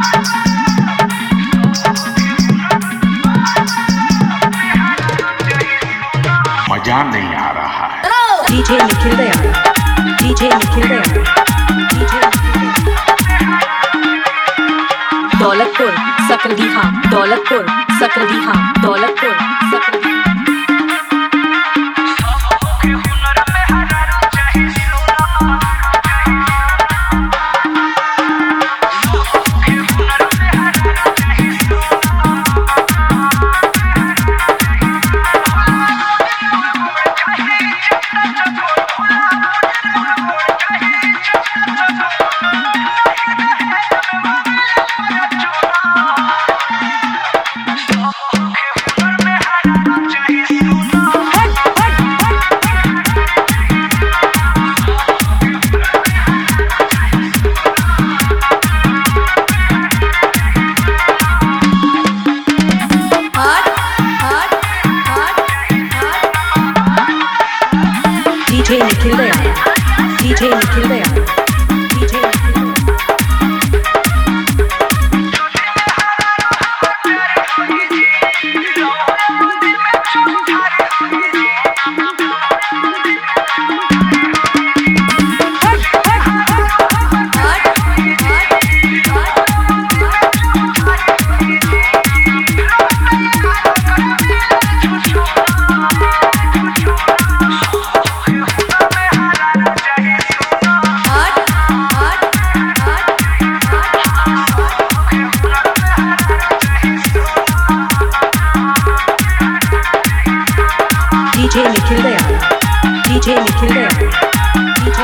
मजा नहीं आ रहा है। DJ Nikhil Dayal, DJ Nikhil Dayal, DJ Daulatpur Sakaldiha, Daulatpur Sakaldiha, Daulatpur Sakaldiha. DJ Nikhil Dayal, DJ Nikhil Dayal, DJ DJ Nikhil Dayal, DJ Nikhil Dayal, DJ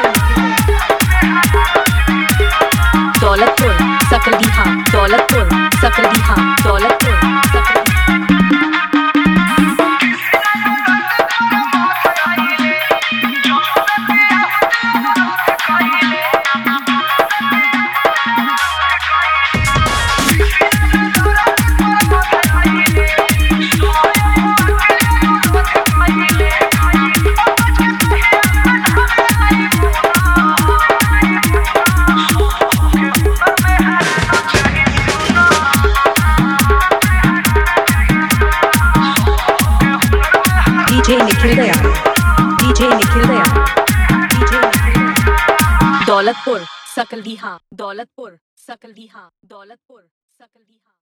Daulatpur Sakaldiha, Daulatpur Sakaldiha, Daulatpur Sakaldiha. DJ Nikhil Dayal, DJ Nikhil Dayal, DJ Daulatpur Sakaldiha, Daulatpur Sakaldiha, Daulatpur सकलदीहा।